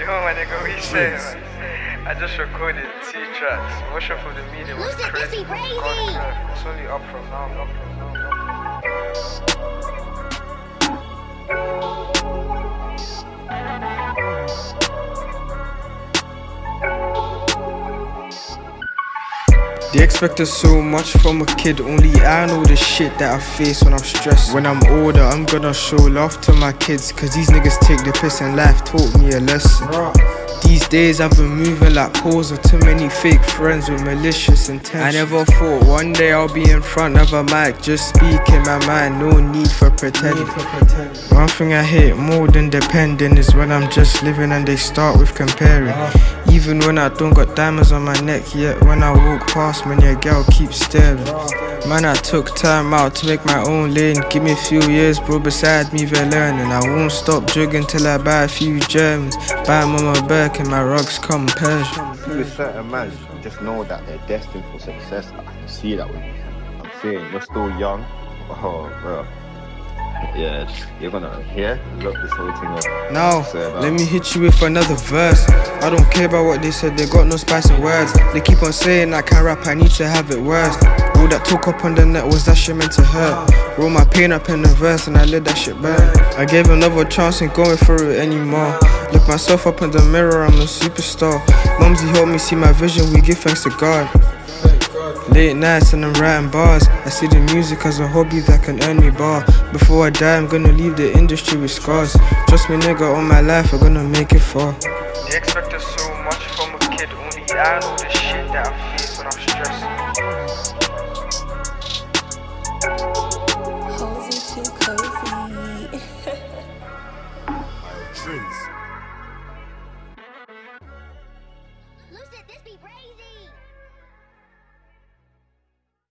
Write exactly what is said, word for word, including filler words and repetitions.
Yo, my nigga, what you say, man? I just recorded two tracks. Motion for the Medium was Listen, this crazy. be crazy. God, it's only up from now, up from now, up from now. They expected so much from a kid, only I know the shit that I face when I'm stressed. When I'm older, I'm gonna show love to my kids, cause these niggas take the piss and life taught me a lesson. These days I've been moving like poser, too many fake friends with malicious intent. I never thought one day I'll be in front of a mic, just speaking my mind, no need for pretending. One thing I hate more than depending is when I'm just living and they start with comparing. Even when I don't got diamonds on my neck, yet when I walk past me, your girl keeps staring. Man, I took time out to make my own lane. Give me a few years, bro, beside me they're learning. I won't stop jogging till I buy a few Germans. Buy Mama Burke and my rugs come Persian. With certain man, just know that they're destined for success. I can see that with you. I'm saying, you're still young. Oh, bro. Yeah, you're gonna hear, look this whole thing up. Now, let me hit you with another verse. I don't care about what they said, they got no spice in words. They keep on saying I can't rap, I need to have it worse. All that talk up on the net was that shit meant to hurt. Roll my pain up in the verse and I let that shit burn. I gave another chance, ain't going through it anymore. Look myself up in the mirror, I'm a superstar. Mumsy helped me see my vision, we give thanks to God. Late nights and I'm writing bars. I see the music as a hobby that can earn me bar. Before I die, I'm gonna leave the industry with scars. Trust me, nigga, all my life, I'm gonna make it far. They expected so much from a kid, only I know the shit that I face when I'm stressed. Cozy too cozy. Lucid, this be crazy.